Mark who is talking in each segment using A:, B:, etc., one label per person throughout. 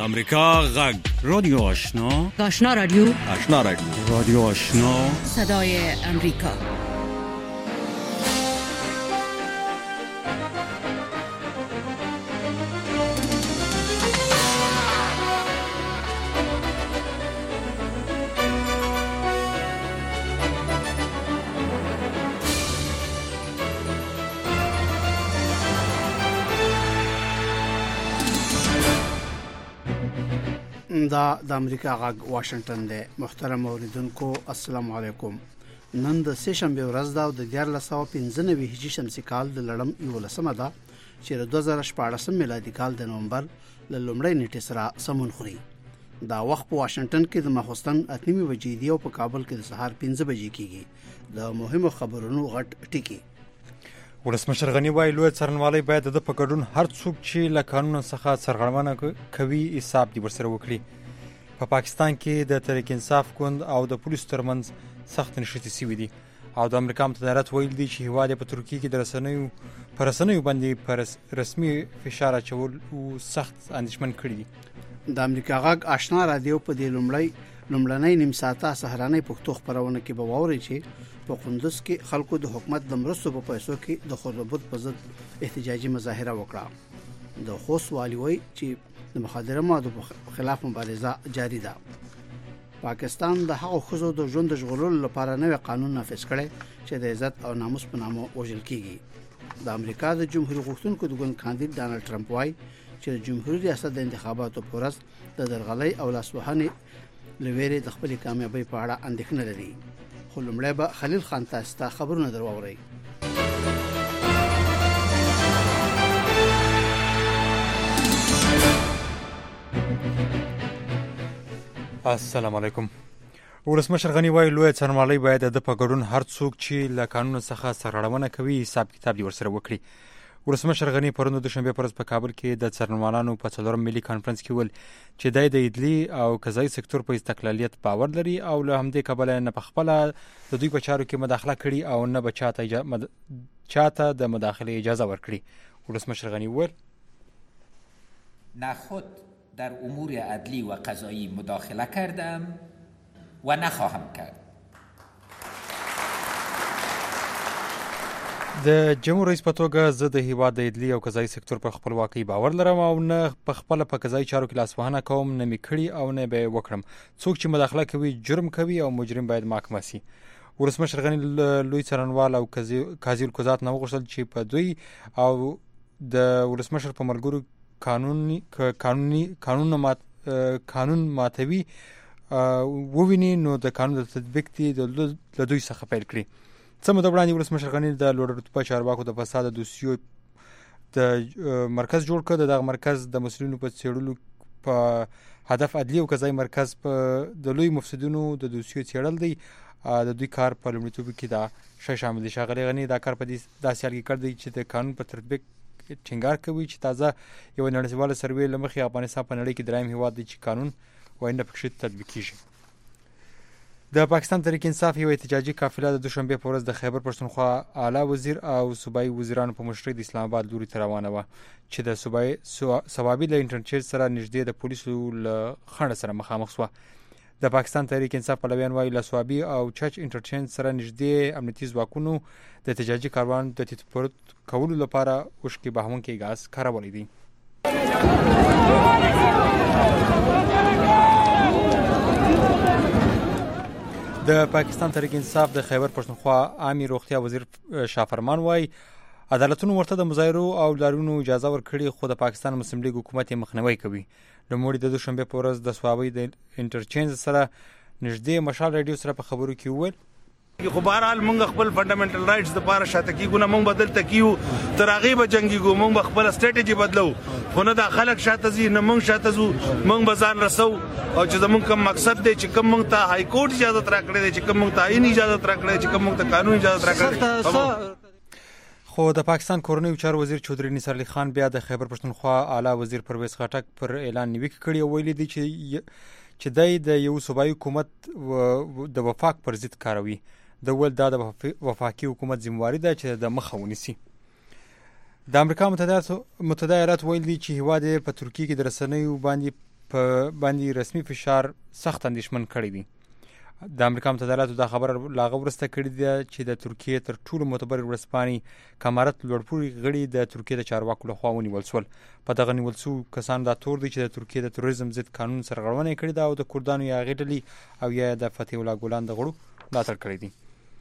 A: امریکا غږ رادیو آشنا
B: آشنا رادیو
A: رادیو آشنا
B: صدای امریکا.
C: دا د امریکا غږ واشنگټن دی. محترم اوریدونکو السلام علیکم. نن د سه شنبه ورځ دا د 1495 هجری شمسي کال د لړم 11مه ده چې د 2014 میلادي کال د نومبر ل لومړۍ نیټې سره سمون خوري. دا وخت په واشنگټن کې د ماخوستن 8 بجې دی او په کابل کې د سهار 5 بجې کېږي. د مهمو خبرونو غټ ټکی.
D: ولسمشر غنی وایي لوی څارنوالۍ باید د په ګډون هر څوک چې له قانون څخه سرغړونه کوي حساب دی ورسره وکړي. په پاکستان کې د تحریک انصاف ګوند او د پولیسو ترمنځ سخت نښتې شوي دي او د امریکا متحده ایالات ویل دي چې هیواد په ترکیه کې د رسنیو باندې پر رسمي فشار اچول او سخت اندېښمن کړي دي.
C: د امریکا غږ آشنا رادیو په دې لومړنۍ نیم ساعته سهارنۍ پښتو خبرونه کې به واوري چې په قندوز کې خلکو د حکومت د مرستو په پیسو کې د خرابوت په ضد احتجاجي مظاهره وکړه. د خوست والي وایي چې د مخدره موادو خلاف مبارزه جاری ده. پاکستان د هغو ښځو د ژوند د ژغورلو لپاره نوی قانون نافذ کړی چې د عزت او ناموس په نامه وژل کیږي. د امریکا د جمهوریت غوښتونکو د ګوند کاندید ډانلډ ټرمپ وایي چې د جمهوریت ریاست د انتخاباتو په ورځ د درغلۍ او لاسوهنې لویرې د خپل کامیابی په اړه اندېښنه لري. خو لومړی به خلیل خان تاسو ته خبرونه درواوري.
D: السلام علیکم. ولسمشر غنی وایي لوی څارنوالۍ باید د په ګډون هر څوک چې له قانون څخه سرغړونه کوي حساب کتاب دی ورسره وکړي. ولسمشر غنی پرون د شنبه پر ورځ په کابل کې د څارنوالانو په 4 ملي کانفرنس کې ویل چې د عدلي او قضایي سکتور په استقلالیت باور لري او له همدې کبله نه په خپل د دوی په چارو کې مداخله کړي او نه به چاته د مداخله اجازه ورکړي. ولسمشر غنی ویل
E: نه خود در امور عدلی و قضایی مداخله کردم و نخواهم کرد.
D: د جمهور رئیس په توګه زه د هیواد د عدلي او قضایي سکتور په خپلواکۍ باور لرم او نه په خپل په قضایي چارو کې لاسوهنه کوم، نه مې کړي او نه به وکړم. څوک چې مداخله کوي جرم کوي او مجرم باید محاکمه شي. ولسمشر غنی لوی څارنوال او قاضي القضات نه وغوښتل چې په دوی او د ولسمشر په ملګرو قانون ماتوي وویني نو د قانون د تطبیق دی د دوی څخه پیل کړي. څه موده وړاندې ولسمشر غنی د لوړ رتبه چارواکو د فساد دوسیو د مرکز جوړ کړ. دغه مرکز د مسؤلینو په څېړلو په هدف عدلي او قضایي مرکز په د لوی مفسدونو د دوسیو څېړل دی. د دوی کار په لومړیتوب کې دا شی شامل دی. ښاغلی غنی دا کار په داسې حال کې کړی دی چې د قانون په تطبیق ټینګار کوي چې تازه یو نړیواله سروې له مخې افغانستان په نړۍ کې دریم هیواد دی چې قانون وایي نه پکې تطبیق کیږي. د پاکستان تحریک انصاف یو احتجاجي قافله د دوشنبه په ورځ د خیبر پښتونخوا اعلی وزیر او صوبایي وزیرانو په مشرۍ د اسلام آباد لوري ته روانه وه چې د صوبایي ثوابي له انټرچینج سره نږدې د پولیسو له خنډ سره مخامخ شوه. د پاکستان تحریک انصاف پلویان وایي له صوابي او چچ انټرچینج سره نږدې امنیتي ځواکونو د احتجاجي کاروان د تطبیق کولو لپاره اوښکې بهونکي ګاز کارولی دي. د پاکستان تحریک انصاف د خیبر پښتونخوا عامه روغتیا وزیر شافرمان وایي عدالتونو ورته د مظاهرو او لاریونو اجازه ورکړي خو د پاکستان مسلم لیگ حکومت یې مخنیوی کوي. نوموړي د دوشنبه په ورځ د صوابۍ د انټرچینج سره نږدې مشال رادیو سره په خبرو کې وویل
F: خو بهرحال موږ خپل فنډامنټل رائټس د پاره شاته کیږو نه، موږ بدل تکیو تر هغه به جنگيګو، موږ خپل سټریټجی بدلو خو نه د خلک شاته زی نه موږ شاته زو، موږ بازار رسو او چې زموږ کوم مقصد دی چې کوم موږ ته های کورټ اجازه راکړي دی، چې کوم موږ ته عین اجازه راکړي، چې کوم موږ ته قانون اجازه راکړي.
D: خو د پاکستان کورنیو چارو وزیر چودري نثار علي خان بیا د خیبر پښتونخوا اعلی وزیر پرویز خټک پر اعلان نیوکه کړې او ویلي دی چې د یو صوبایي حکومت د وفاق پر ضد کاروي. د ول د وفاقي حکومت ذمہواری ده چې د مخه ونیسي. د امریکا متحده ایالات ویل دي چې هیواد په ترکیه کې د رسنیو باندې په باندې رسمي فشار سخت اندېښمن کړی دی. د امریکا متحده ایالاتو دا خبره لا هغه وروسته کړې ده چې د ترکیې تر ټولو معتبر ورځپاڼې کمارت لوړپوړي غړي د ترکیې د چارواکو لخوا ونیول شول. په دغه نیول شوو کسانو دا تور دی چې د ترکیې د تروریزم ضد قانون سرغړونه یې کړې ده او د کردانو یا هغې ډلې او یا د فتح الله ګلان د غړو ملاتړ کړی دی.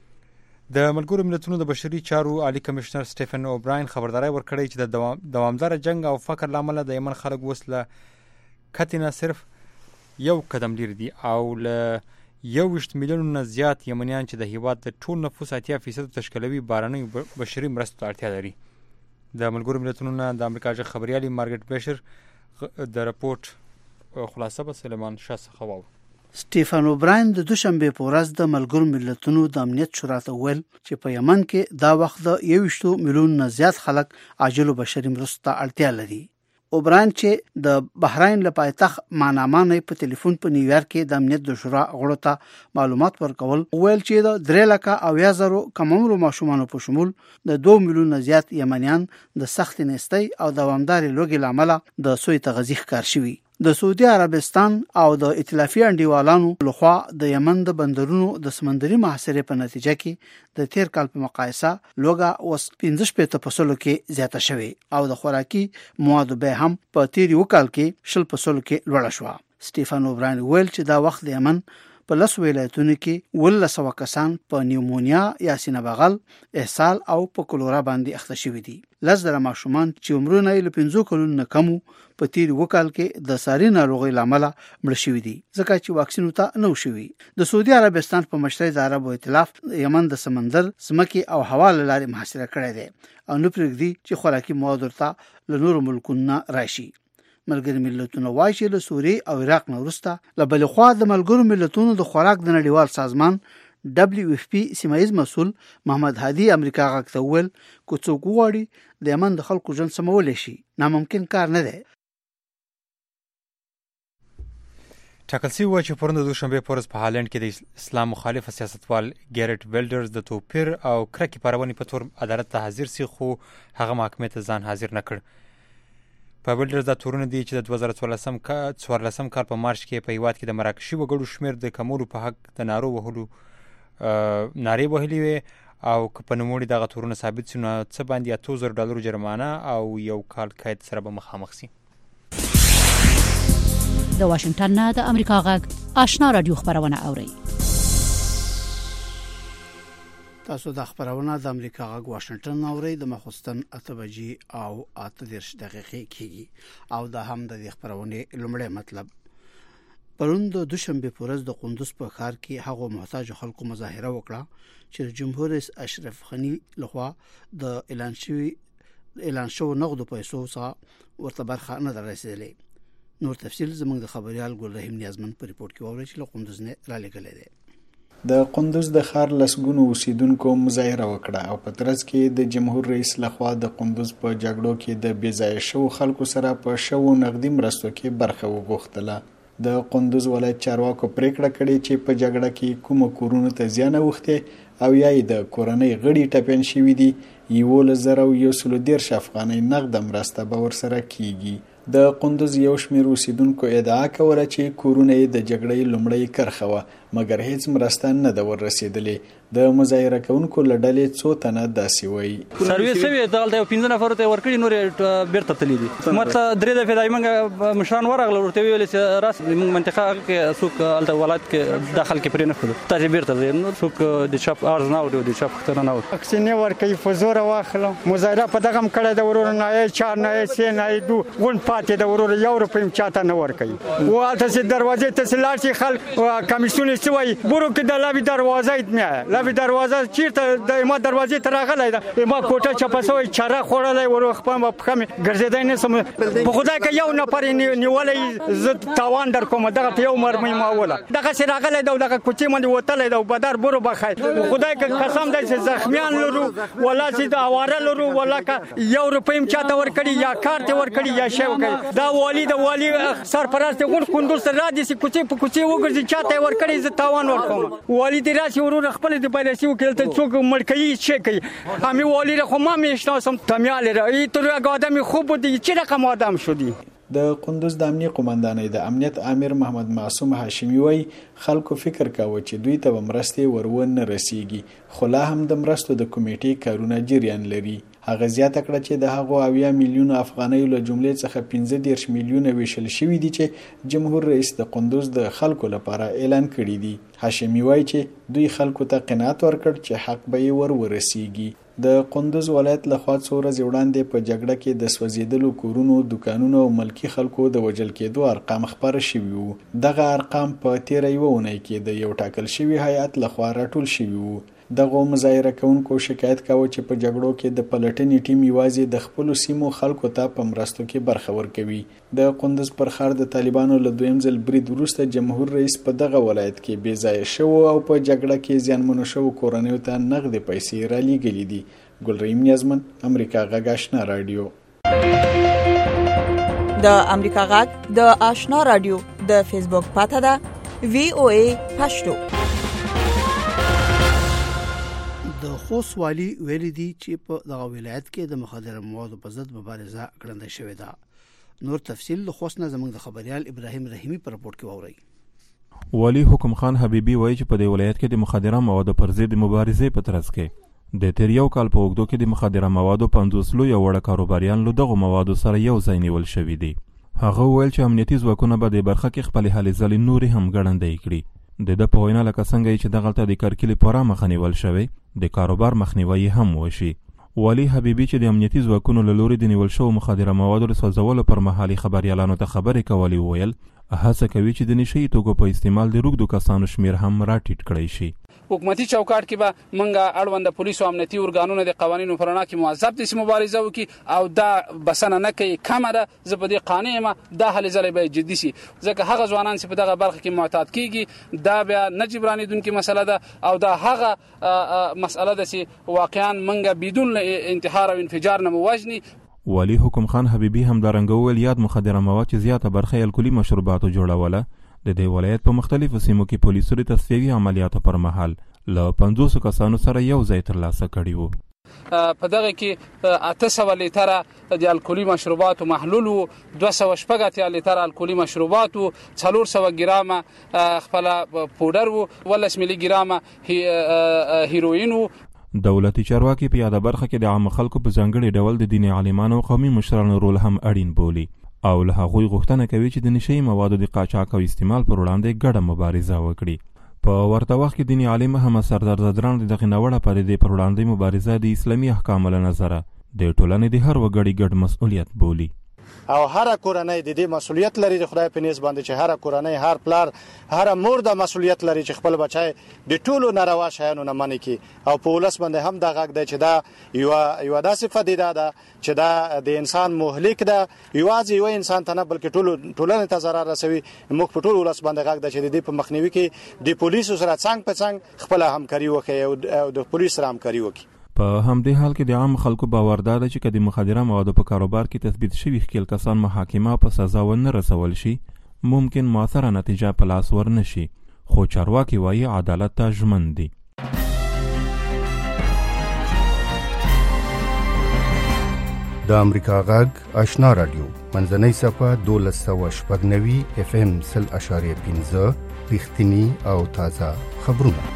D: د ملګرو ملتونو د بشري چارو عالی کمشنر سټیفن اوبراین خبرداری ورکړی چې د دوامداره جنگ او فقر له امله د یمن خلک اوس له کتې نه صرف یو قدم لرې دي او له 21 میلیونو زیات یمنیان چې د هیواد د ټول نفوس 80% تشکیلوي بارنیو بشري مرستو ته اړتیا لري. د ملګرو ملتونو نه د امریکا ژغ خبريالي مارګریټ بشر د راپورټ خلاصه به سلیمان شاه څخه واورو.
C: سټیفن اوبراین د دوشنبه په ورځ د ملګرو ملتونو د امنیت شورا ته ویل چې په یمن کې دا وخت د 21 میلیونو زیات خلک عاجل بشري مرستو ته اړتیا لري. اوبراین چې د بحرین له پایتخت ماناما نه په ټلیفون په نیویارک کې د امنیت د شورا غړو ته معلومات ورکول ویل چې د 3,000 کم عمر ماشومان په شمول د 2 میلیونه زیات یمنیان د سخت نستۍ او دوامدار لوګي لامل د سوی تغذیه ښکار شوی. د سعودي عربستان او د ائتلافي انډیوالانو لخوا د یمن د بندرونو د سمندري محاصرې په نتیجه کې د تیر کال په مقایسه لوګه اوس 15% کې زیاته شوې او د خوراکي موادو به هم په تیر وکال کې 10% کې لوړه شوه. سټیفن اوبراین ویل چې دا وخت د یمن په 10 ولایتونو کې 1,100 کسان په نیومونیا یا سینه بغل، اسهال او په کولورا باندې اخته شوي دي. 10,000 ماشومان چې عمرونه یې له 5 کلونو نه کم په تیر وکال کې د ساري ناروغۍ لامل مړ شوي دي ځکه چې واکسین ته نه شوي. د سعودي عربستان په مشرۍ د عربو ائتلاف یمن د سمندر، ځمکې او هوا له لارې محاصره کړی دی او نه پرېږدي چې خوراکي مواد ورته له نورو ملکونو راشي. ملګري ملتونو وايي چې له سوریې او عراق نه وروسته له بلې خوا د ملګرو ملتونو د خوراک د نړیوال سازمان WFP سیمایز مسؤل محمد هادي امریکا غږ ته وویل که څوک وغواړي د یمن د خلکو ژوند سمولی شي ناممکن کار نه دی.
D: ټاکل شوي وه چې پرون د دوشنبې په ورځ په هالند کې د اسلام مخالف سیاستوال ګیرټ ویلډرز د توپیر او کرکې پارونې په تور عدالت ته حاضر سي خو هغه محکمې ته ځان حاضر نه کړ. په ویلډرز دا تورونه دي چې د 2014 کال په مارچ کې په هیواد کې د مراکشي وګړو شمېر د کمولو په حق د نارو وهلو نارې وهلې وې او که په نوموړي دغه تورونه ثابت سي نو څه باندې $8,000 جرمانه او 1 کال قید سره به مخامخ سي.
B: د واشنگټن نه د امریکا غږ آشنا رادیو خبرونه اوري.
C: تاسو د خبرونه د امریکا غږ واشنگټن اوري د مخستن 8 بجې او 8 دقیقې کېږي او دا هم د خبرونه لومړی مطلب. پرون د دوشنبه په ورځ د قندوز په ښار کې هغه محتاج خلکو مظاهره وکړه چې جمهور رئیس اشرف غنی لخوا د اعلان شو نقد پیسو څخه ورته برخه نه دررسیدلې. نور تفصیل زموږ د خبريال ګل رحیم نیازمن په ریپورت کې ووري چې له قندوز نه را لګلې ده.
G: د قندوز د ښار لسګونو اوسیدونکو مظاهره وکړه او په ترڅ کې د جمهور رئیس لخوا د قندوز په جګړو کې د بیځایه شو خلکو سره په شو نقدي مرستو کې برخه وغوښتله. د قندوز ولایت چارواکو پریکړه کړې چې په جګړه کې کوم کورونو ته زیان اوښته او یا د کورنۍ غړي ټپین شوي دي 11,113 افغانۍ نقد مرسته به ورسره کیږي. د قندوز یو شمېر اوسیدونکو ادعا کوله چې کورونه یې د جګړې لومړۍ کرښه وه مګر هیڅ مرسته نه ده وررسېدلې. د مظاهره کوونکو له ډلې څو تنه داسې وایي
H: سرویس شوی دغلته 15 نفر ته ورکړي نور بیرته تللی دي. مطلب درې دفعې دای موږ مشران ورغله ورته ویل چې راس موږ منطقه کې څوک الته ولایت کې داخل کې پرې نه کړو تاسو بیرته ځئ څوک د چاپ ارز نه او د چاپ ختنه نه
I: اکسینه ورکړي فزور واخلو مظاهره په دغه کړه د ورور نه 4 نه 3 نه 2 ون پاتې د ورور یو روپیم چاته نه ورکړي او تاسو دروازې ته سلاشي خلک کمیسیون سوي بورو کې د لابي دروازه ایتمه لابي دروازه چیرته د ما دروازې ته راغلی دا ما کوټه چپسوي چاره خوړلای ورو خپل په خمه ګرځیدای نه سم په خدای کې یو نفر نیولې ز تاوان در کوم دغه یو مرمۍ ماوله دغه سره راغلی دغه کوچې باندې وتلې دا بدر بورو بخای خدای کې قسم دی چې زخمیان لرو ولا چې د اواره لرو ولا یو روپیم چاته ورکړي یا کارت ورکړي یا شی وکړي دا والی د والی سرپرست غون کندوز را دي چې کوچې په کوچې وګرځي چاته ورکړي ز تاوان ورکوم والی دې راشي ورور خپل د پیداسي وکړل ته څوک مړکې شي کوي همي والی خو ما میشناسم تمیاله ای تو آدمی خوب بودی چه رقم آدم شدی
G: د قندوز د امنیه قومندانۍ د امنیت امیر محمد معصوم هاشمي وایي خلکو فکر کاوه چې دوی ته به مرستې ورونه رسیږي خو لا هم د مرستو د کمیټې کارونه جریان لري. هغه زیاته کړه چې د هغو 80 میلیونه افغانیو له جملې څخه 15 میلیونه ویشل شوي دي چې جمهور رئیس د قندوز د خلکو لپاره اعلان کړي دي. هاشمي وایي چې دوی خلکو ته قناعت ورکړ چې حق به یې ورسیږي. د قندوز ولایت له خوا څو ورځې وړاندې په جګړه کې د سوځېدلو کورونو، دکانونو او ملکي خلکو د وژل کېدو ارقام خپاره شوي وو. دغه ارقام په تیره یوه اونۍ کې د یو ټاکل شوي هیئت لخوا راټول شوي وو. دغه مظاهره کوونکو شکایت کاوه چې په جګړو کې د پلټنې ټیم یوازې د خپلو سیمو خلکو ته په مرستو کې برخه ورکوي. د قندوز پر ښار د طالبانو له دویم ځل برید وروسته جمهور رئیس په دغه ولایت کې بې ځایه شوو او په جګړه کې زیانمنو شوو کورنیو ته نغدې پیسې رالیږلي دي. ګلریم نیازمن، امریکا غږ آشنا رادیو.
J: د امریکا غږ د آشنا رادیو د فیسبوک پاته ده VOA پښتو.
C: د خوست والی ویلي دي چې په دغه ولایت کې د مخدره موادو په ضد مبارزه کړنده شوې ده. نور تفصیل د خوست نه زموږ د خبريال ابراهیم رحیمی پر رپورت کې ووري.
K: والی حکم خان حبیبی وایي چې په دې ولایت کې د مخدره موادو پر ضد مبارزې په ترڅ کې د تیر یو کال په اوږدو کې د مخدره موادو 50 لوی وړ کاروباریان له دغه موادو سره یو ځای نیول شوي دي. هغه وویل چې امنیتي ځواکونه به د برخه کې خپل هلې ځلې نورې هم ګړندۍ کړي. د په وینا لکه څنګه چې دغلته د کرکلې پوره مخه نیول شوی، د کاروبار مخنیوي هم وشي. والی حبیبی چې د امنیتي ځواکونو له لوري د نیول شوو مخدره موادو د سوځولو پر مهال خبريالانو ته خبرې کولې، وویل هڅه کوي چې د نشي توکو په استعمال د روږدو کسانو شمیر هم راټیټ کړی شي.
L: حکومتي چوکاټ کې به منګه اړوند پولیسو امنیتي ارګانونو د قوانینو پر وړاندې کې موظف دي مبارزه وکړي او دا بسنه نه کوي. کمه ده زه په دې قانع یم دا هلې ځلې به جدي شي، ځکه هغه ځوانان چې په دغه برخه کې معتاد کیږي دا بیا نه جبرانېدونکې مسله ده او دا هغه مسله ده چې واقعا منګه بدون انتحار او انفجار نه موجني.
K: والی حکم خان حبیبی هم دارنګه ویل یاد مخدره مواد چې زیاته برخه الکولي مشروباتو جوړوله د دې ولایت په مختلفو سیمو کې پولیسو د تصفیوي عملیاتو پر مهال له 500 کسانو سره یو ځای ترلاسه کړي وو.
L: په دغه کې 800 لیتره د الکولي مشروباتو محلول وو، 280 لیتره الکولي مشروباتو، 400 ګرام خپل پودر وو، 10 ملي ګرام هیروین وو.
K: دولتي چارواکي په یاده برخه کې د عام خلکو په ځانګړي ډول د دیني عالمانو او قومي مشرانو رول هم اړین بولي او له هغوی غوښتنه کوي چې د نشي موادو د قاچاق او استعمال پر وړاندې ګډه مبارزه وکړي. په ورته وخت کې دیني عالم هم سردار زدران د دغه نوړه پدې پر وړاندې مبارزه د اسلامي احکامو له نظره د ټولنې د هر وګړي ګډ مسؤلیت بولي.
M: او هر کورنۍ د دې مسؤلیت لري د خدای په نس باندې چې هر کورنۍ، هر پلار، هر مور د مسؤلیت لري چې خپل بچای د ټولو ناروا شیانو نه منې کی او په ولس باندې هم د غږ دی چې دا یو داسې پدیده ده چې دا د انسان مهلک ده، یوازې یو انسان ته نه بلکې ټولنې ته ضرر رسوي. موږ په ټول ولس باندې غږ دی چې د دې په مخنیوي کې د پولیسو سره څنګ په څنګ خپل همکاري وکړي او د پولیس سره همکاري وکړي.
K: په همدې حال کې د عام خلکو باور دا ده چې که د مخدره موادو په کاروبار کې تثبیت شوي ښکیل کسان محاکمه په سزا ونه رسول شي، ممکن مؤثره نتیجه په لاس ورنه شي، خو چارواکي وایي عدالت ته ژمن دي.
N: د امریکا غږ آشنا رادیو منځنۍ صفحه 1290 FM 0.5 رښتینی او تازه خبرونه.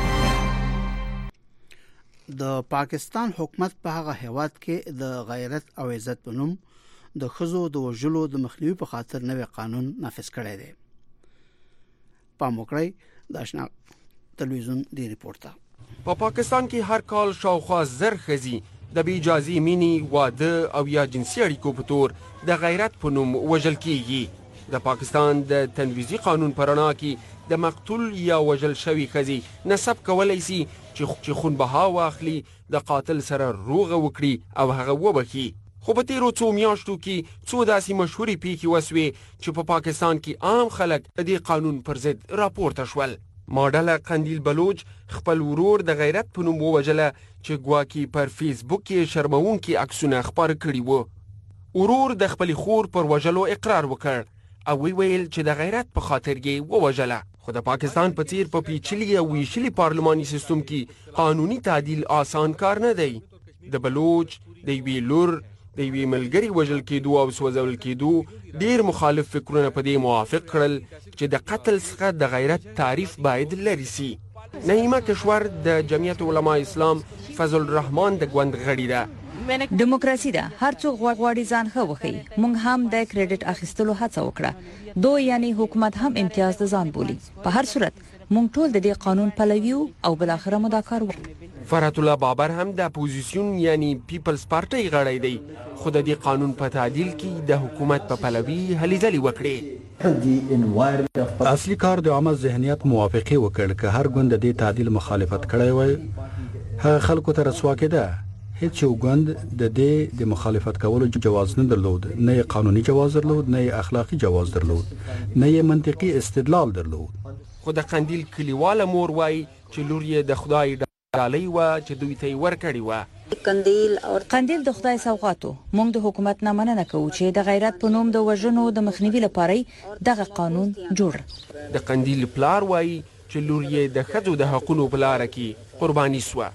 C: د پاکستان حکومت په هغه هیواد کې د غیرت او عزت په نوم د خزو د وژلو د مخنیوي په خاطر نوې قانون نافذ کړی دی. پاموکړی د آشنا تلویزیون دی ریپورت.
O: په پاکستان کې هر کال شاوخوا 1000 ښځې د بې اجازې مینې، واده او یا جنسي اړیکو په تور د غیرت په نوم وژل کیږي. د پاکستان د تنویزي قانون په رڼا کې د مقتول یا وژل شوي ښځې نسب کولی شي چې خون بها واخلي، د قاتل سره روغه وکړي او هغه وبخي. خو په تیرو څو میاشتو کې څو داسې مشهورې پیښې وسوې چې په پاکستان کې عام خلک د دې قانون پر ضد راپورته شول. ماډله قندیل بلوچ خپل ورور د غیرت په نوم ووژله چې ګواکې پر فیسبوک کې شرموونکي عکسونه خپاره کړي وو. ورور د خپلې خور پر وژلو اقرار وکړ او ویل چې د غیرت په خاطر یې ووژله. خو د پاکستان په څیر په پیچلي او ویشلي پارلماني سیستم کې قانوني تعدیل آسان کار نه دی. د بلوچ د یوې لور د یوې ملګري وژل کېدو او سوځول کېدو ډیر مخالف فکرونه په دې موافق کړل چې د قتل څخه د غیرت تعریف باید لرې سي. نعیمه کشور د جمعیت علما اسلام فضل الرحمن د ګوند غړي ده.
P: دیموکراسي ده، هر څوک غواړي ځان ښه وښيي. موږ هم د کریډټ اخیستلو هڅه وکړه. دو یعنی حکومت هم امتیاز د ځان بولي. په هر صورت موږ ټول د دې قانون پلوي او بل اخره مو دا کار وکړ.
O: فرات الله بابر هم د اپوزیسیون یعنی پیپلز پارټي غړی دی، خو د دې قانون په تعدیل کې د حکومت په پلوي هلې ځلې وکړې.
Q: اصلي کار د عامه ذهنیت موافقه وکړ که هر ګوند د دې تعدیل مخالفت کړی وای، هغه خلکو ته رسوا کېده. هیڅ یو ګوند د دې د مخالفت کولو جواز نه درلود، نه قانوني جواز درلود، نه اخلاقی جواز درلود، نه منطقي استدلال درلود.
O: خو د قندیل کلیواله مور وای چې لور یې د خدای ډالۍ وه چې دوی ته یې ورکړې وه.
P: قندیل د خدای سوغاتو. موږ د حکومت نه مننه کوو چې د غیرت په نوم د وژنو د مخنیوي لپاره دغه قانون جوړ.
O: د قندیل پلار وای چې لور یې د ښځو د حقونو په لاره کې قرباني سوه.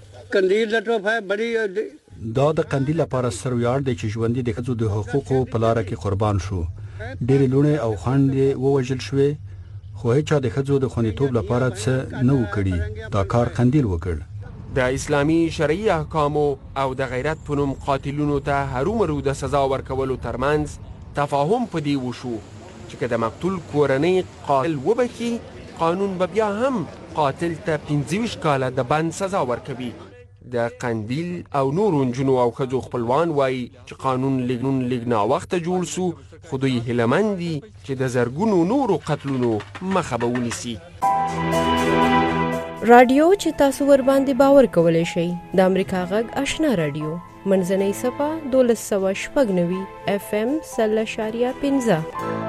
Q: دا د قندیل لپاره ستر ویاړ دی چې ژوندي د ښځو د حقوقو په لاره کې قربان شو. ډېرې لوڼې او خویندې ووژل شوې، خو هیچا د ښځو د خوندیتوب لپاره څه نه و کړي. دا کار قندیل وکړ.
O: د اسلامي شرعي احکامو او د غیرت په نوم قاتلونو ته هرومرو د سزا ورکولو ترمنځ تفاهم په دې وشو چې که د مقتول کورنۍ قاتل وبخي، قانون به بیا هم قاتل ته 25 کاله د بند سزا ورکوي. د قندیل او نورو نجونو او ښځو خپلوان وایي چې قانون لږ ناوخته جوړ سو، خو دوی هیلهمند دي چې د زرګونو نورو قتلونو مخه به ونیسي.
R: رادیو چې تاسو ور باندې باور کولای شئ د امریکا غږ آشنا رادیو منځنۍ صفه 1290 FM 0.15.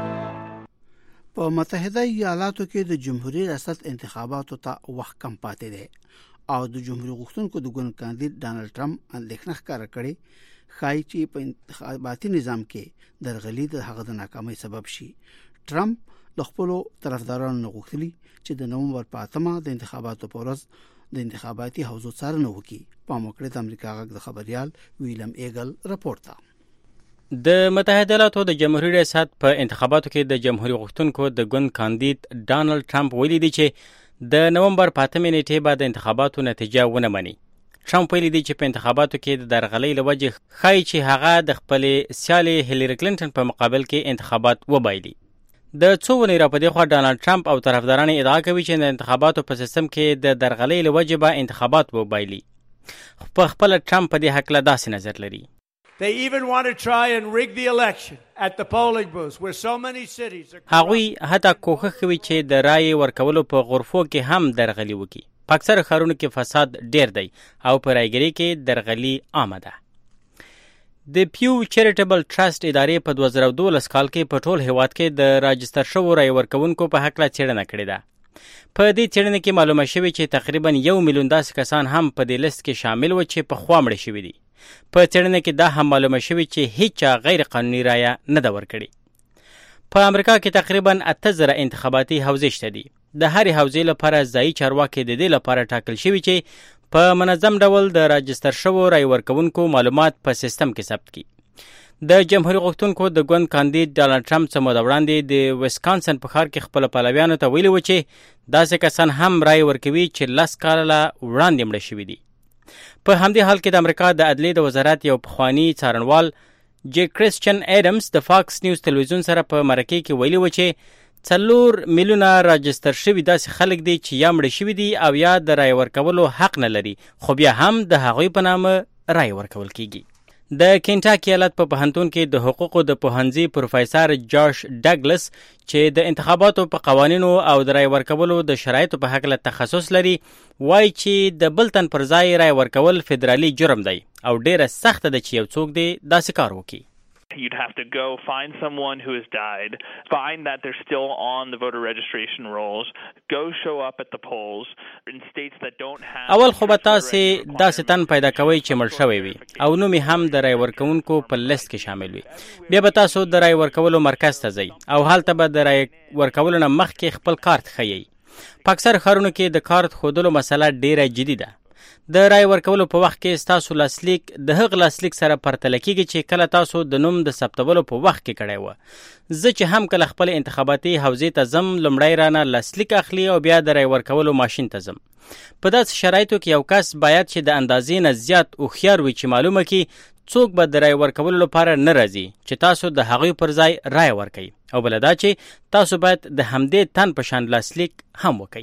C: په متحده ایالاتو کې د جمهوریت ریاست انتخاباتو ته وخت کم پاتې دی او د جمهوریت غوښتونکو د ګوند کاندید ډانلډ ټرمپ اندېښنه ښکاره کړې ښایي چې په انتخاباتي نظام کې درغلي د هغه د ناکامۍ سبب شي. ټرمپ له خپلو طرفدارانو نه غوښتلي چې د نومبر په 8 د انتخاباتو په ورځ د انتخاباتي حوزو څارنه وکړي. پام وکړئ د امریکا غږ د خبريال ویلم ایګل راپورټ ته.
S: د متحده ایالاتو د جمهوریت ریاست په انتخاباتو کې د جمهوریت غوښتونکو د ګوند کاندید ډانلډ ټرمپ ویلي دی چې د نومبر په 8 نیټې بعد د انتخاباتو نتیجه ونه مني. ټرمپ ویلي دی چې په انتخاباتو کې د درغلۍ له وجې ښایي چې هغه د خپلې سیالې هیلری کلینټن په مقابل کې انتخابات وبایلي. د څو ونې راپدې خوا ډانلډ ټرمپ او طرفداران ادعا کوي چې د انتخاباتو په سیستم کې د درغلۍ له وجې به انتخابات وبایلي. په خپله ټرمپ په دې هکله داسې نظر لري.
T: They even want to try and rig the election at the polling booths where so many cities are.
S: هغوی حتی کوښښ کوي چې د رایې ورکولو په غرفو کې هم درغلي وکړي. په اکثر ښارونو کې فساد ډیر دی او په رایګرۍ کې درغلي عامه ده. د پیو چیریټیبل ټرست ادارې په 2012 کال کې په ټول هیواد کې د راجستر شوو رایې ورکوونکو په هکله څېړنه کړې ده. په دې څېړنه کې معلومه شوې چې تقریبا 1 میلیون داسې کسان هم په دې لیست کې شامل و چې پخوا مړه شوي دي. په څېړنه کې دا هم معلومه شوې چې هیڅ غیر قانوني رایه نه ده ورکړې. په امریکا کې تقریبا 8000 انتخاباتي حوزې شته دي. د هرې حوزې لپاره ځایي چارواکي د دې لپاره ټاکل شوي چې په منظم ډول د راجستر شوو رای ورکوونکو معلومات په سیستم کې ثبت کړي. د جمهوریت غوښتونکو د ګوند کاندید ډانلډ ټرمپ څه موده وړاندې د ویسکانسن په ښار کې خپلو پلویانو ته ویلي و چې داسې کسان هم رای ورکوي چې 10 کاله وړاندې مړه شوي دي. په همدې حال کې د امریکا د عدلیې د وزارت یو پخواني څارنوال جی کریسچن ایډمز د فاکس نیوز تلویزیون سره په مرکې کې ویلي و چې 4 میلیونه راجستر شوي داسې خلک دي چې یا مړه شوي دي او یا د رای ورکولو حق نه لري، خو بیا هم د هغوی په نامه رای ورکول کیږي. د کینټاکي ایالت په پوهنتون کې د حقوقو د پوهنځي پروفیسر جاش ډګلس چې د انتخاباتو په قوانینو او د رای ورکولو د شرایطو په هکله تخصص لري، وایي چې د بل تن پر ځای رای ورکول فدرالي جرم دی او ډیره سخته ده چې یو څوک دی داسې کار وکړي.
U: You'd have to go find someone who has died, find that they're still on the voter registration rolls, go show up at the polls in states that don't have.
S: اول خو به تاسې داسې تن پیدا کوئ چې مړ شوی وي او نوم یې هم د رای ورکوونکو په لیست کې شامل وي. بیا به تاسو د رای ورکولو مرکز ته ځئ او هلته به د رای ورکولو نه مخکې خپل کارت ښیئ. په اکثر ښارونو کې د کارت ښودلو مسله ډیره جدي ده. د رای ورکولو په وخت کې ستاسو لاسلیک د هغه لاسلیک سره پرتله کیږي چې کله تاسو د نوم د ثبتولو په وخت کې کړی و. زه چې هم کله خپل انتخاباتي حوزې ته ځم لومړی رانه لاسلیک اخلي او بیا د رای ورکولو ماشین ته ځم. په داسې شرایطو کې یو کس باید چې د اندازې نه زیات هوښیار وي چې معلومه کړي څوک به د رای ورکولو لپاره نه راځي چې تاسو د هغوی پر ځای رای ورکوي، او بله دا چې تاسو باید د همدې تن په شان لاسلیک هم وکړئ.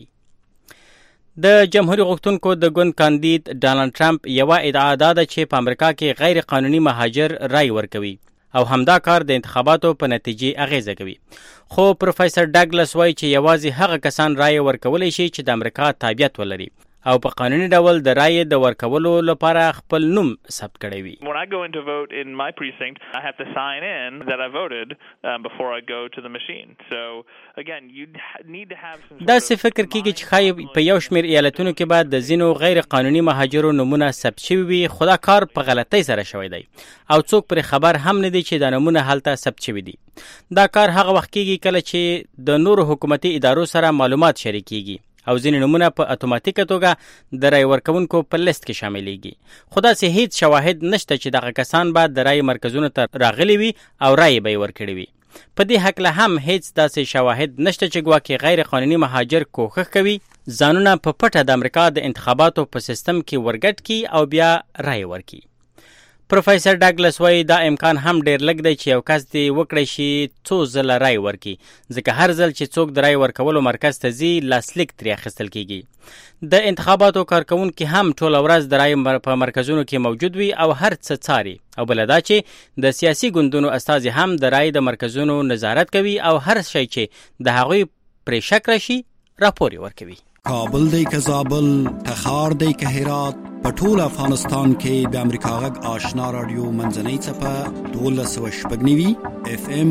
S: د جمهوریت غوښتونکو د ګوند کاندید ډانلډ ټرمپ یوه ادعا دا ده چې په امریکا کې غیر قانوني مهاجر رای ورکوي او همدا کار د انتخاباتو په نتیجې اغیزه کوي. خو پروفیسر ډاګلس وایي چې یوازې هغه کسان رای ورکولی شي چې د امریکا تابعیت ولري او په قانوني ډول د رای د ورکولو لپاره خپل نوم ثبت کړی وي.
U: When I go in to vote in my precinct, I have to sign in that I voted before I go to the machine. So again, you need to have some
S: دا څه فکر کیږي چې ښایي په یو شمېر ایالتونو کې به د ځینو غیر قانوني مهاجرو نومونه ثبت شوي وي، خو دا کار په غلطۍ سره شوی دی او څوک پرې خبر هم نه دی چې دا نومونه هلته ثبت شوي دي. دا کار هغه وخت کیږي کله چې د نورو حکومتي ادارو سره معلومات شریکیږي او ځینې نومونه په اتوماتیکه توګه د رای ورکوونکو په لیست کې شاملیږي. خو داسې هیڅ شواهد نشته چې دغه کسان به د رای مرکزونو ته راغلي وي او رای به یې ورکړي وي. په دې هکله هم هیڅ داسې شواهد نشته چې ګواکې غیر قانوني مهاجر کوښښ کوي ځانونه په پټه د امریکا د انتخاباتو په سیستم کې ورګډ کړي او بیا رای ورکړي. پروفیسر ډاګلس وایي دا امکان هم ډیر لږ دی چې یو کس دې وکړی شي څو ځله رای ورکړي، ځکه هر ځل چې څوک د رای ورکولو مرکز ته ځي لاسلیک ترې اخیستل کیږي. د انتخاباتو کارکوونکي هم ټوله ورځ د رای په مرکزونو کې موجود وي او هر څه څاري، او بله دا چې د سیاسي ګوندونو استازي هم د رای د مرکزونو نظارت کوي او هر شی چې د هغوی پرې شک راشي راپور یې ورکوي.
A: کابل دی که زابل، تخار دی که هرات، په ټول افغانستان کې د امریکا غږ آشنا رادیو منځنۍ څپه 1290 FM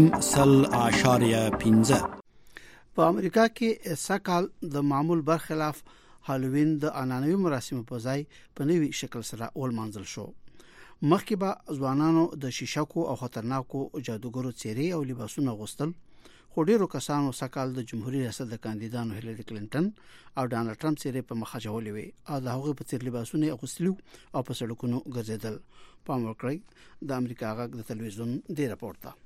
A: 0.15.
C: په امریکا کې سکهال د معمول برخلاف هالووین د عنعنوي مراسمو په ځای په نوي شکل سره ولمانځل شو. مخکې به ځوانانو د شیشکو او خطرناکو جادوګرو څیرې او لباسونه غوستل، خو ډیرو کسانو سکهال د جمهوریت ریاست د کاندیدانو هیلری کلینټن او ډانلډ ټرمپ څیرې په مخه چولې وي او د هغوی په څیر لباسونه اغوستلو او په سړکونو ګرځېدل. پام وکړئ د امریکا غږ د تلویزیون دی راپور ته.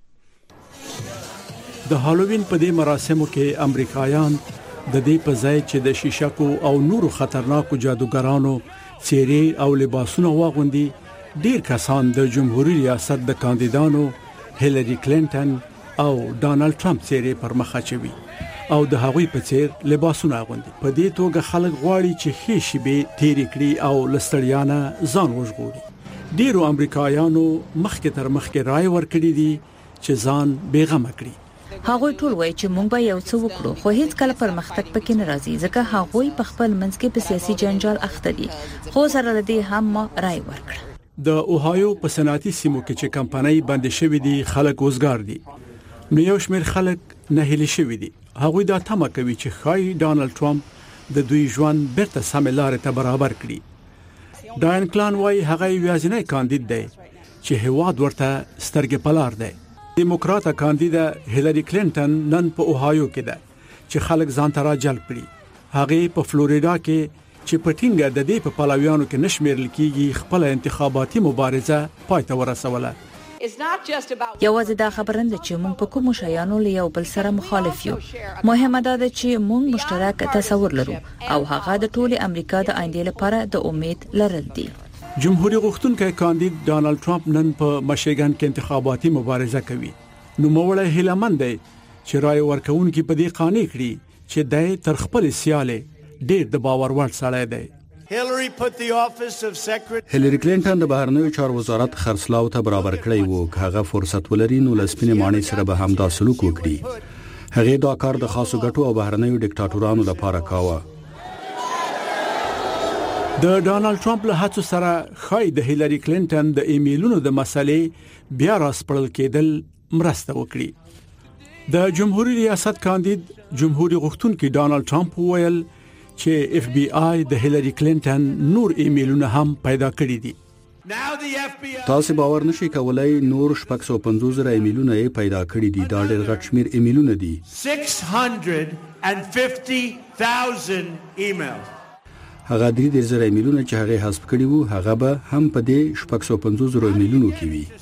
Q: د هالووین په دې مراسمو کې امریکایان د دې په ځای چې د شیشکو او نورو خطرناکو جادوګرانو څیرې او لباسونه واغوندي، ډیر کسان د جمهوریت ریاست د کاندیدانو هیلری کلینټن او ډانلډ ټرمپ څیرې پر مخه چوي او د هغوی په څیر لباسونه اغوندي. په دې توګه خلک غواړي چې ښې شیبې تیرې کړي او له ستړیا نه ځان وژغوري. ډیرو امریکایانو مخکې تر مخکې رای ورکړي دي چې ځان بېغمه کړي.
P: هغوی ټول وایي چې موږ به یو څه وکړو، خو هیڅ کله پرمختګ پکې نه راځي ځکه هغوی په خپل منځ کې په سیاسي جنجال اخته دي. خو سره له دې هم ما رای ورکړه.
Q: د اوهایو په صنعتي سیمو کې چې کمپنۍ بندې شوې دي خلک وزګار دي، نو یو شمېر خلک ناهیلي شوي دي. هغوی دا تمه کوي چې ښایي ډانلډ ټرمپ د دوی ژوند بیرته سمې لارې ته برابر کړي. ډاین کلان وایي هغه یوازینی کاندید دی چې هیواد ورته سترګې په لار دی. دیموکراټه کاندیده هیلری کلینټن نن په اوهایو کې ده چې خلک ځان ته راجلب کړي. هغه په فلوریدا کې چې په ټینګه د دې په پلویانو کې نشمیرل کیږي خپل انتخاباتي مبارزه پای ته ورسوله.
P: یوازې دا خبره نه چې موږ په کوم شیانو له یو بل سره مخالف یو، مهمه ده چې موږ مشترک تصور لرو او هغه د ټولي امریکا د آینده لپاره د امید لرل دي.
Q: جمهوریت غوښتونکی کاندید ډانلډ ټرمپ نن په مشیګن کې انتخاباتي مبارزه کوي. نو موړی هیلمن دی چې رای ورکوونکي په دې قانع کړي چې دای تر خپل سیاله ډېر د باور وړ سړی دی.
A: هیلری کلینټن د بهرنیو چارو وزارت خرڅلاو ته برابر کړی وو. هغه فرصت ولري نو لسپینې ماڼۍ سره به همدا سلوک وکړي. هغه دا کار د خاصو ګټو او بهرنیو ډیکټاتورانو لپاره کاوه.
Q: د ډانلډ ټرمپ له هڅو سره خای د هیلری کلینټن د ایمیلونو د مسلې بیا راسپړل کېدل مرسته وکړي. د جمهوریت ریاست کاندید جمهوریت غوښتونکي ډانلډ ټرمپ وویل چې اف بی آی د هیلری کلینټن نور ایمیلونه هم پیدا کړی دي.
A: تاسو باور نشئ کولای نور 650 ایمیلونه یې پیدا کړی دي. دا ډېر غټ شمیر ایمیلونه دي.
T: 650,000 ایمیل.
A: هغه 3 میلیونه چې هغه حذف کړي وو هغه به هم په دې 650 میلیونو کې وي.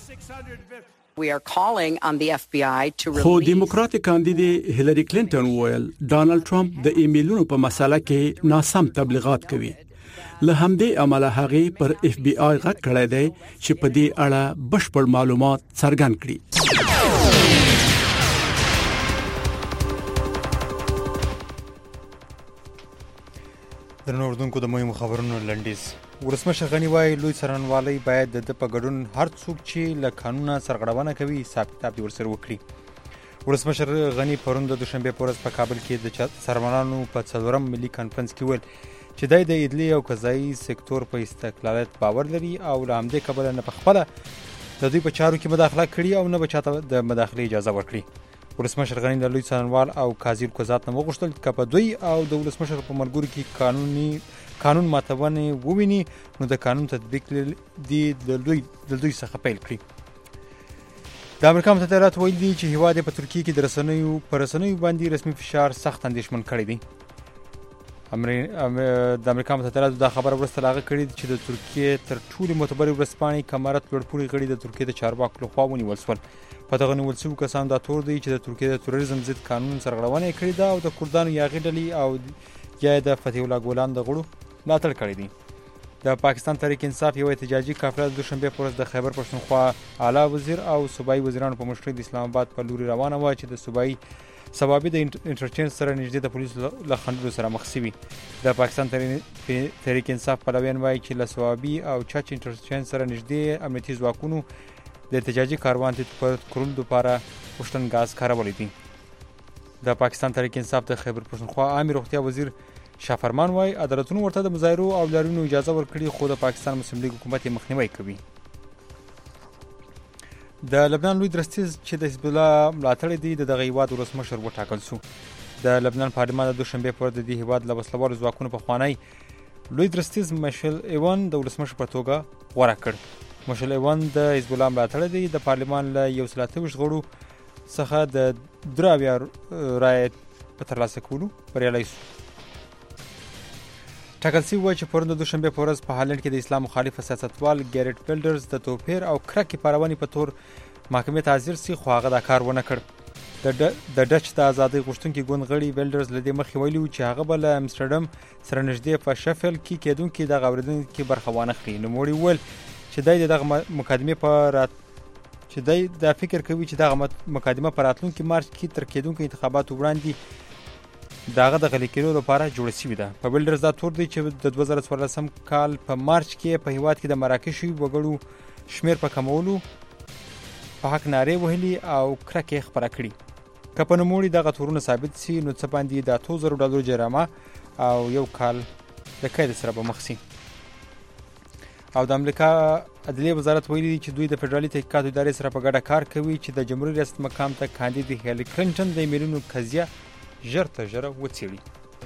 E: خو دیموکراتیک کاندید هیلری کلینټن وویل ډانلډ ټرمپ د ایمیلونو په مسله کې ناسم تبلیغات کوي. له همدې عمله هغه پر اف بی آی غږ کړی دی چې په دې اړه بشپړ معلومات څرګند کړي.
D: درنو اردوونکو د مهمو خبرونو لنډیز. ولسمشر غنی وایي لوی څارنوالۍ باید د په ګډون هر څوک چې له قانونه سرغړونه کوي حساب کتاب دې ورسره وکړي. ولسمشر غنی پرون د دوشنبه په ورځ په کابل کې د سرمنانو په 4م ملي کانفرنس کې ویل چې د عدلي او قضایي سکتور په استقلالیت باور لري او له همدې کبله نه په خپل د دوی په چارو کې مداخله کړي او نه بچاته د مداخله اجازه ورکړي. ولسمشر غنی د لوی څارنوال او قاضي القضات نه وغوښتل چې په دوی او د ولسمشر په ملګرو کې قانون ماتونه وویني نو د قانون تطبیق دی د دوی څخه پیل کړي. د امریکا متحده ایالات ویلي دي چې هیواد په ترکیه کې د رسنیو باندې رسمي فشار سخت اندېښمن کړی دی. د امریکا متحده ایالاتو دا خبره وروسته لاغه کړې چې د ترکیه تر ټولو معتبرې ورځپاڼې کمارت لوړپوړي غړي د ترکیه د چارواکو لخوا ونیول شول. په دغه نیول شوي کسانو دا تور دی چې د ترکیه د تروریزم ضد قانون سرغړونه کړې ده او د کردانو یاغي ډلې او یا د فتح الله ګولان د غړو ملاتړ کړی دی. د پاکستان تحریک انصاف یو احتجاجي قافله د دوشنبه په ورځ د خیبر پښتونخوا اعلی وزیر او صوبایي وزیرانو په مشرۍ د اسلام آباد په لوري روانه و چې د صوبایي سبابي د انټرچینج سره نږدې د پولیسو له خنډونو سره مخ شوي. د پاکستان تحریک انصاف پلویان وایي چې له صوابي او چاچ انټرچینج سره نږدې امنیتي ځواکونو د احتجاجي کاروان ته کولو لپاره پښتون غاز کارولې دي. د پاکستان تحریک انصاف د خیبر پښتونخوا عامه روغتیا وزیر شافرمان وایي عدالتونو ورته د مظاهرو او لاریونو اجازه ورکړي خو د پاکستان مسلم لیگ حکومت یې مخنیوي کوي. د لبنان لوی درستیز چې د حزب الله ملاتړ دی دغه هیواد ولسمشر وټاکل شو. د لبنان پارلمان د دوشنبه پر د دې هیواد له وسلوالو ځواکونو په خوانی لوی درستیز مشل ایوان د ولسمشر په توګه غوړه کړ. مشل ایوان د حزب الله ملاتړ دی د پارلمان له 130 غړو څخه د 3 رای په ترلاسه کولو بریالی شو. ټاکل شوی و چې پرون د دوشنبه په ورځ په هالند کې د اسلام مخالف سیاستوال ګریټ ویلډرز د توپیر او کرکې پارونې په تور محکمې ته حاضر شي خو هغه دا کار ونه کړ. د ډچ د ازادۍ غوښتونکي ګوند غړي ویلډرز له دې مخې ویلي چې هغه به له امسټرډم سره نږدې په شفیل کې کېدونکي دغه اورېدنې کې برخه وانه خلي. نوموړي وویل چې دغه مقدمې په چې دا فکر کوي چې دغه مقدمه په راتلونکي مارچ کې تر کېدونکو انتخاباتو وړاندې داغه د غلي کېدو لپاره جوړ شوی ده. په ویلډرز دا تور دی چې د 2014 کال په مارچ کې په هیواد کې د مراکشي وګړو شمیر په کمولو په حق ناره وهلي او کرکه خبره کړي. که په نوموړي دغه تورونه ثابت شي نو څه باندې د $2,000 جریمه او 1 کال د قید سره به مخ شي. او د امریکا عدلیه وزارت ویلي چې دوی د فدرالي تحقیقاتو ادارې سره په ګډه کار کوي چې د جمهوریت ریاست مقام ته کاندید هیلری کلینټن د ایمیلونو قضیه ژر تر ژره وڅېړي.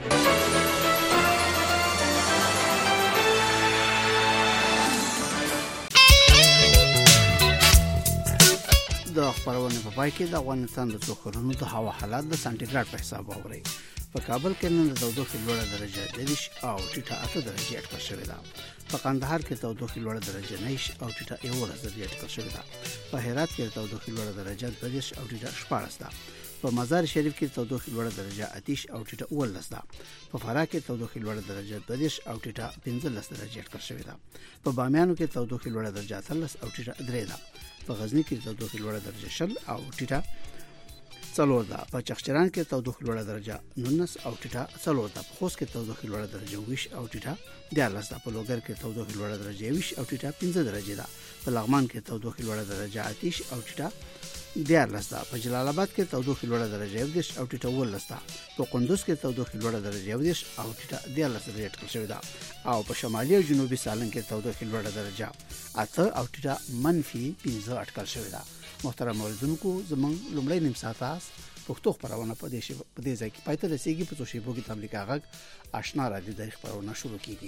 C: د خبرونه په پای کې د افغانستان د څو ښارونو د هوا حالات د سانتیګراډ په حساب اوري. په کابل کې نن د تودوخې لوړه درجه 30 او ټیټه 8 درجې اټکل شوې ده. په قندهار کې تودوخې لوړه درجه 9 او ټیټه 11 درجې اټکل شوې ده. په هرات کې تودوخې لوړه درجه 30 او ټیټه 14 ده. په مزار شریف کې تودوخې لوړه درجه 8 او ټیټه 19 ده. په فراه کې تودوخې لوړه درجه 30 او ټیټه 15 درجې اټکل شوې ده. په بامیانو کې تودوخې لوړه درجه 13 او ټیټه 3 ده. په غزنی کې تودوخې لوړه درجه 20 او ټیټه 4 ده. په چغچران کې تودوخې لوړه درجه 19 او ټیټه 4 ده. په خوست کې تودوخې لوړه درجه 20 او ټیټه 14 ده. په لوګر کې تودوخې لوړه درجه 20 او ټیټه 15 درجه ده. په لغمان کې تودوخې لوړه درجه 8 او ټیټه 14 ده. په جلال آباد کې تودوخې لوړه درجه 10 او ټیټه 19 ده. په کندوز کې تودوخې لوړه درجه 10 او ټیټه 14 درجه اټکل شوې ده. او په شمالي او جنوبي سالنګ کې تودوخې لوړه درجه 8 او ټیټه -15 اټکل شوې ده. محترم اوریدونکو زموږ لومړی نیم ساعت پښتو خبرونه په دې ځای کې پای ته رسیدي. په څو شیبو کې د امریکا غږ آشنا رادیو د خبرونه شروع کیږي.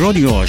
F: رادیو